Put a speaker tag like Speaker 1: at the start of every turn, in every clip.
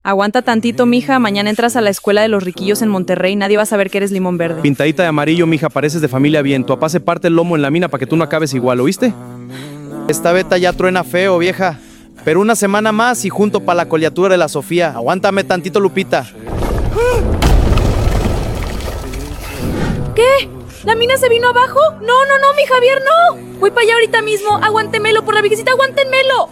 Speaker 1: Aguanta tantito, mija. Mañana entras a la escuela de los riquillos en Monterrey. Nadie va a saber que eres limón verde.
Speaker 2: Pintadita de amarillo, mija, pareces de familia bien. Tu papá se parte el lomo en la mina para que tú no acabes igual, ¿oíste?
Speaker 3: Esta beta ya truena feo, vieja. Pero una semana más y junto para la coleatura de la Sofía. Aguántame tantito, Lupita.
Speaker 1: ¿Qué? ¿La mina se vino abajo? No, mi Javier, no. Voy para allá ahorita mismo. Aguántemelo, por la virgencita, aguántenmelo.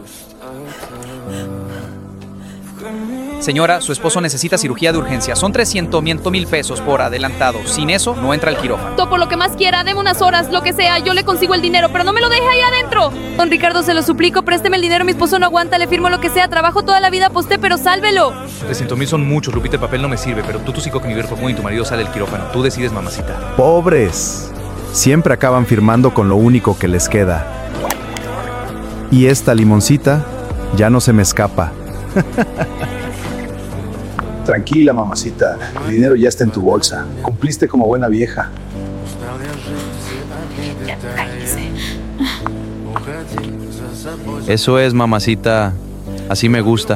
Speaker 4: Señora, su esposo necesita cirugía de urgencia. Son 300,000 pesos por adelantado. Sin eso, no entra al quirófano.
Speaker 1: Topo lo que más quiera, deme unas horas, lo que sea. Yo le consigo el dinero, pero no me lo deje ahí adentro. Don Ricardo, se lo suplico, présteme el dinero. Mi esposo no aguanta, le firmo lo que sea. Trabajo toda la vida, aposté, pero sálvelo.
Speaker 5: 300,000 son muchos, Lupita. El papel no me sirve, pero tú sigo con mi verbo y tu marido sale del quirófano. Tú decides, mamacita.
Speaker 6: Pobres. Siempre acaban firmando con lo único que les queda. Y esta limoncita ya no se me escapa.
Speaker 7: Tranquila, mamacita. El dinero ya está en tu bolsa. Cumpliste como buena vieja.
Speaker 2: Eso es, mamacita. Así me gusta.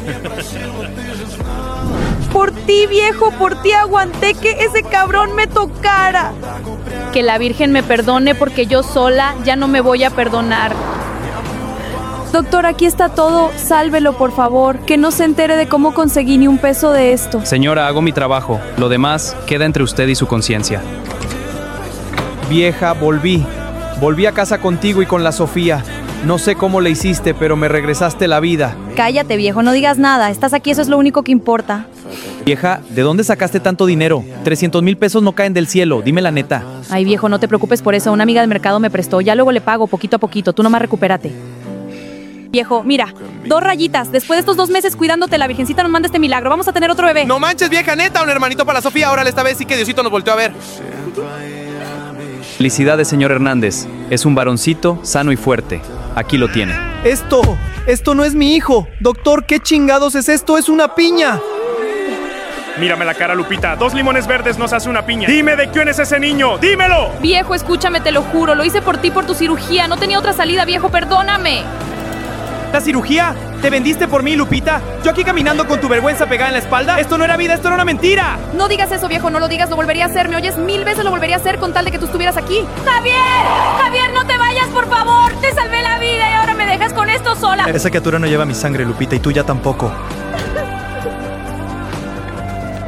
Speaker 1: Por ti, viejo, por ti aguanté que ese cabrón me tocara. Que la Virgen me perdone porque yo sola ya no me voy a perdonar. Doctor, aquí está todo. Sálvelo, por favor. Que no se entere de cómo conseguí ni un peso de esto.
Speaker 2: Señora, hago mi trabajo. Lo demás queda entre usted y su conciencia. Vieja, volví. Volví a casa contigo y con la Sofía. No sé cómo le hiciste, pero me regresaste la vida.
Speaker 1: Cállate, viejo, no digas nada. Estás aquí, eso es lo único que importa.
Speaker 2: Vieja, ¿de dónde sacaste tanto dinero? 300,000 pesos no caen del cielo, dime la neta.
Speaker 1: Ay, viejo, no te preocupes por eso. Una amiga del mercado me prestó. Ya luego le pago poquito a poquito. Tú nomás recupérate. Viejo, mira, 2 rayitas. Después de estos 2 meses cuidándote, la Virgencita nos manda este milagro. Vamos a tener otro bebé.
Speaker 3: No manches, vieja, neta, un hermanito para la Sofía. Órale, esta vez sí que Diosito nos volteó a ver.
Speaker 2: Felicidades, señor Hernández. Es un varoncito sano y fuerte. Aquí lo tiene.
Speaker 3: Esto no es mi hijo. Doctor, ¿qué chingados es esto? Es una piña.
Speaker 8: Mírame la cara, Lupita. 2 limones verdes nos hace una piña. Dime de quién es ese niño. ¡Dímelo!
Speaker 1: Viejo, escúchame, te lo juro. Lo hice por ti, por tu cirugía. No tenía otra salida, viejo, perdóname.
Speaker 3: ¿La cirugía? ¿Te vendiste por mí, Lupita? ¿Yo aquí caminando con tu vergüenza pegada en la espalda? Esto no era vida, esto era una mentira.
Speaker 1: No digas eso, viejo, no lo digas, lo volvería a hacer. ¿Me oyes? 1000 veces lo volvería a hacer con tal de que tú estuvieras aquí. ¡Javier! ¡Javier, no te vayas, por favor! Te salvé la vida y ahora me dejas con esto sola.
Speaker 9: Esa criatura no lleva mi sangre, Lupita, y tú ya tampoco.